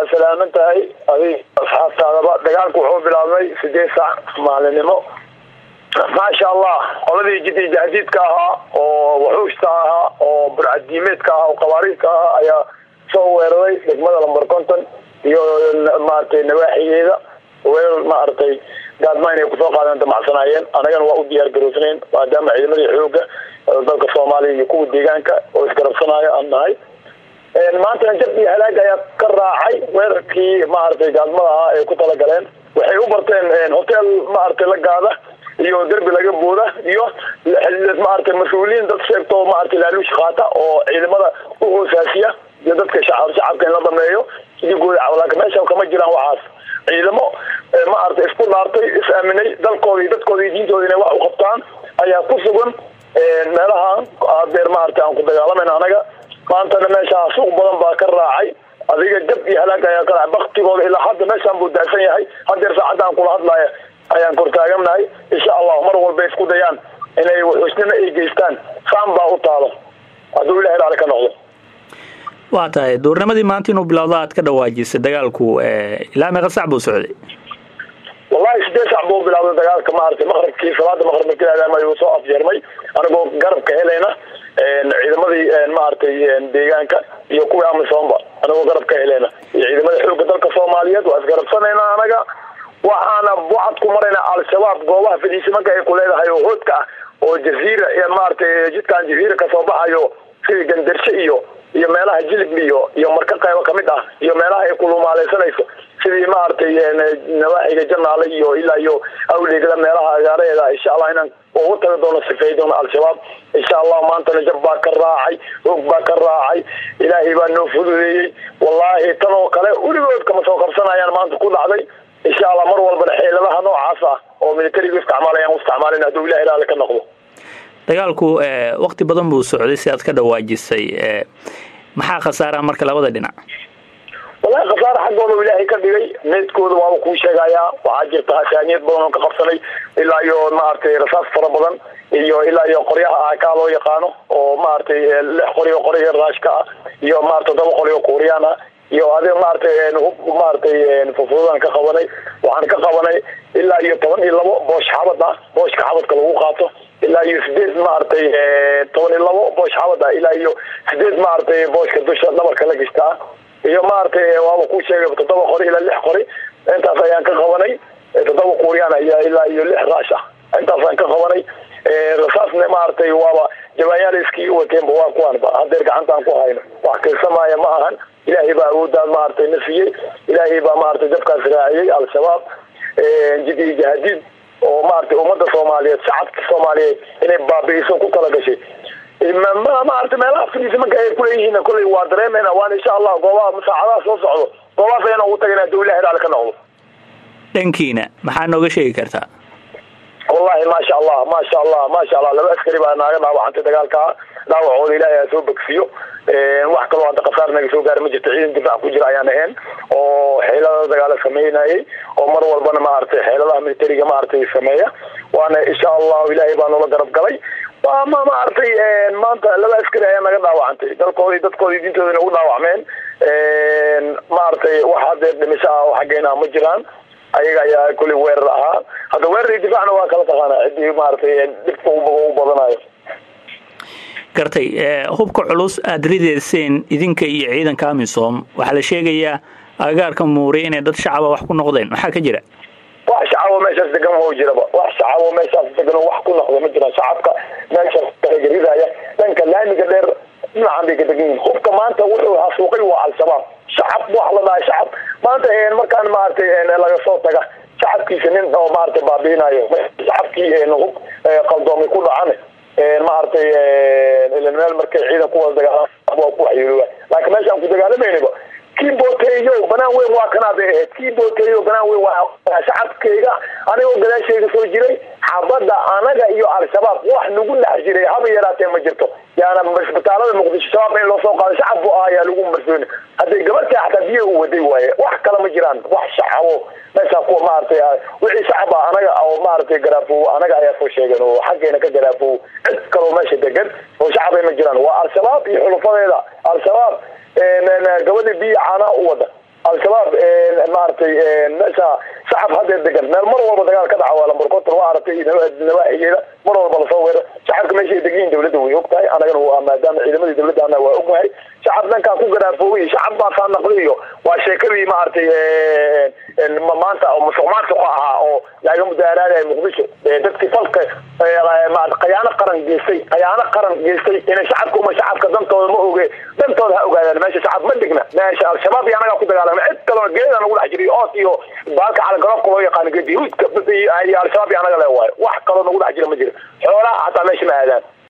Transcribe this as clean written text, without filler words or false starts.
salaamantahay adiga asxaabtaadaba dagaalku wuxuu bilaabmay 8 saac maalinimo maasha Allah qoladii jidii jahdiidka ahaa oo wuxuushta ahaa oo burcadiimeedka ahaa oo qawaariidka ahaa ayaa soo weeraray degmada lambar 50 iyo maartay nawaaxigeeda weel maartay gaadmaan ay ku soo qaadeen damacsanayeen anagana waa u diyaar garoosneen maadaama ciidamadii xooga dalka Soomaaliya iyo kuwa deegaanka oo isgarabsanaya aan nahay maanta jabbi halaag ayaa ka raacay weerarkii maartay gaadmada ay ku tala galeen waxay u barteen hotel maartay la gaada iyo darbi laga booda iyo maartay mas'uuliyiin dad sheegto maartay laaluush qaata oo ciidamada u hoosaasiya iyo dadka shacabka in la dhameeyo sidii guud awlaaka meesha kama jiraan waxaas ciidamo maartay isku dhaartay is aaminay dalkoodii dadkoodii diintooda inay wax u qabtaan ayaa ku sugan meelaha adeer maartay aan ku dagaalamayna anaga maanta meesha suuq badan baa ka raacay adiga jab iyo halaag ayaa ka raacay waqtigooda ilaa hadda meeshaan buu daasan yahay hadeer saacadaan kula hadlaaya ayaan kortaaganahay insha Allah mar walba isku dayaan inay wuxuusnimo ay geystaan saan baa u taalo haduu ilaahay raali ka noqdo waa tahay doornamadii maanta inuu bilowdo aad ka dhawaajisay dagaalku ilaa meeqa saac buu socday wallahi 8 saac buu bilowday dagaalka maartay maqribkii salaada maqribkii ayuu soo afjeermay anagoo garabka helayna ciidamadii maartay deegaanka iyo kuwa amisoomba anagoo garabka helayna ciidamada xoogga dalka Soomaaliyeed waa isgarabsanayna anaga waxaana buuxad ku marayna al-shabaab goobaha fadhiisimanka ay ku leedahay oo hoodka ah oo jasiira iyo maartay jidkaan jasiira ka soo baxayo sidii gandarsho iyo meelaha jilib iyo marka qayb kamid ah iyo meelaha ay ku lumaaleysanayso sidii maartay nawaaxiga janaale iyo ilaa iyo awleegada meelaha agaareeda insha Allah inaan ugu tago doono sifeeydon al-shabaab insha Allah maanta jabba ka raacay oo ba ka raacay ilaahi baa noo fududeeyay wallahi tan oo kale weligood kama soo qabsanayaan maanta ku dhacday insha Allah mar walba xeeladaha noocaas ah oo militariga isticmaalayaan haduu ilaahay raali ka noqdo dagaalku waqti badan buu socday si aad ka dhawaajisay maxaa khasaara marka labada dhinac wallahi khasaara xaqooda ilaahay ka dhigay meedkooda waa ku sheegayaa waxa jirta hasaaniyad badan oo ka qabsanay ilaa iyo maartay rasaas fara badan iyo ilaa iyo qoryaha ka loo yaqaano oo maartay lix qoryo raashka iyo maartay daba qoryo Koreana iyo adeeg maartay fufuudan ka qabanay waxaan ka qabanay ilaa iyo 12 boosh xabada booshka xabadka lagu qaato ilaa iyo 8 maartay 12 boosh xabada ilaa iyo 8 maartay booshka dusha dhabarka la gistaa iyo maartay waa ku sheegay 7 qori ilaa 6 qori intaas ayaan ka qabanay 7 Koreana ilaa iyo 6 raasha intaas ayaan ka qabanay rasaasna maartay waa jawaayariskii wateen waa kuwan ba hadeer gacantaan ku hayno wax ka sameeya ma ahan ilaahi baa awoodaad maartay nafiyay ilaahi baa maartay dadkaas raaciyay al-shabaab jidii jahdiid oo maartay ummadda Soomaaliyeed shacabka Soomaaliyeed inay baabi'iso ku kala gashay ma maartay meelaha fadhiisimanka ay ku leeyihiin kulay waa dareemayna waan insha Allah goobaha musaacadaha soo socdo goobaha ayaan ugu tagaynaa dawladda ilaahay ka noqdo dhankiina maxaa nooga sheegi kartaa والله ما شاء الله لو أسكري بقى ناقد أو عن تدقال كا لا وعود إلهي أسوق بكسيو وحكلوا عن تقصارنا يسوق قارم جتعين دفاع كجرا يعني هن وحيلا دقال سمينا إيه ومروا البنا ما أرتي حيلا الله من التريقة ما أرتي سمية وأنا إن شاء الله إلهي بانو لقرب قلي وما أرتي ما أنت لا أسكري أنا ناقد أو عن تدقال دين تدين أودا وعمين ما أرتي واحد دمشاء وحقينا مجران ayaga ayaa kulli weerar ahaa hada weerar difaacna waa kala taqaana cidii maartay dib u badanayo gartay hubka culus aad rideyseen idinka iyo ciidanka amisom waxa la sheegayaa agaarka muuri inay dad shacab wax ku noqdeen waxa ka jira wax shacab meeshaas degan oo jiraba wax shacab meeshaas degan wax ku noqdo ma jira shacabka meeshaas tagaridaya danka laamiga dheer noocan bay degan hubka maanta wuxuu hasuuqay waa al-shabaab shacab wax la dhaay shacab maanta markaan maartay laga soo taga shacabkiisa nin oo maartay baabiinayo shacabkii hub qaldoomay ku dhacane maartay ilaa markay ciidan ku wada dagaalaan waa ku waxyeelay laakiin meeshaan ku dagaalamaynayo kii booteeyo banaan weyn waa kanaad kii booteeyo banaan weyn waa shacabkayga anigoo gadaashayga soo jiray xabada anaga iyo al-shabaab wax nagu dhax jiray haba yaraatee ma jirto yaana isbitaalada muqdisho shabaab in loo soo qaado shacab buu ayaa lagu marsooni haday gabarta xataa biyo u waday waaye wax kale ma jiraan wax shacabo meesha ku maartay wixii shacab anaga oo maartay garaafo anaga ayaa soo sheegan oo xaqeena ka garaafo cid kale meesha degan oo shacab ma jiraan waa al-shabaab iyo xulufadeeda al-shabaab gabadha biyo caana u wada al-shabaab maaragtay meesha shacab hadda degan meel mar walba dagaal ka dhaca waa lambarkoodta waa aragtay nawaaxigeeda mar walba lasoo weero shacabka meeshay degan dawladda way og tahay anagana waa maadaama ciidamadii dawladda ana waa ognahay shacab dhankaa ku garaafoogiy shacab baa saa naqliyo waa sheekadii maaragtay maanta oo musuqmaasuqa ahaa oo laga mudaaraadaya muqdisho dadkii falka qayaano qaran geystay inay shacabka uma shacabka dantooda ma oge dantooda ha ogaadaan meesha shacab ma degna meesha al-shabaab iyo anagaa ku dagaalama cid kaloo geeda nagu dhex jiriyo oos iyo baalka calagarobka loo yaqaano geedihuudka iyo al-shabaab iyo anaga le waayo wax kaloo nagu dhex jira ma jiro xoolaha hataa meesha ma aadaan